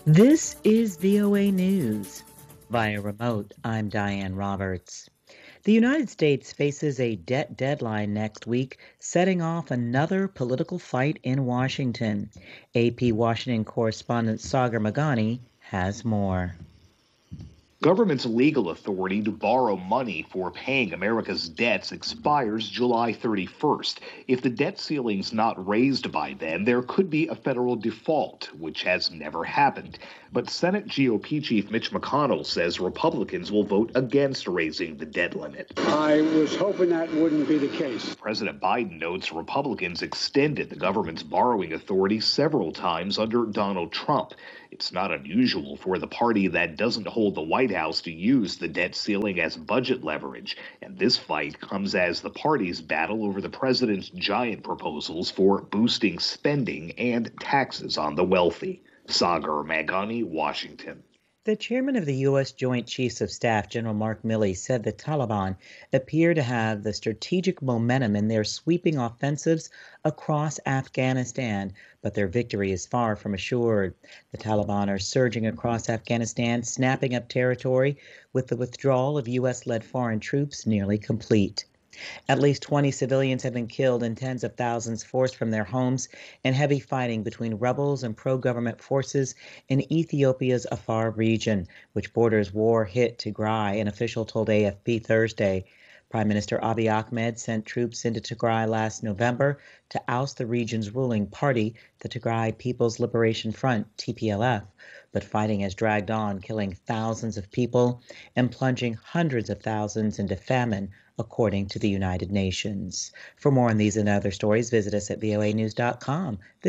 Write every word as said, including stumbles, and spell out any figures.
This is V O A News. Via remote, I'm Diane Roberts. The United States faces a debt deadline next week, setting off another political fight in Washington. A P Washington correspondent Sagar Magani has more. Government's legal authority to borrow money for paying America's debts expires July thirty-first. If the debt ceiling's not raised by then, there could be a federal default, which has never happened. But Senate G O P Chief Mitch McConnell says Republicans will vote against raising the debt limit. I was hoping that wouldn't be the case. President Biden notes Republicans extended the government's borrowing authority several times under Donald Trump. It's not unusual for the party that doesn't hold the White House to use the debt ceiling as budget leverage. And this fight comes as the parties battle over the president's giant proposals for boosting spending and taxes on the wealthy. Sagar Magani, Washington. The chairman of the U S. Joint Chiefs of Staff, General Mark Milley, said the Taliban appear to have the strategic momentum in their sweeping offensives across Afghanistan, but their victory is far from assured. The Taliban are surging across Afghanistan, snapping up territory, with the withdrawal of U S-led foreign troops nearly complete. At least twenty civilians have been killed and tens of thousands forced from their homes in heavy fighting between rebels and pro-government forces in Ethiopia's Afar region, which borders war-hit Tigray, an official told A F P Thursday. Prime Minister Abiy Ahmed sent troops into Tigray last November to oust the region's ruling party, the Tigray People's Liberation Front, T P L F. But fighting has dragged on, killing thousands of people and plunging hundreds of thousands into famine, according to the United Nations. For more on these and other stories, visit us at voa news dot com.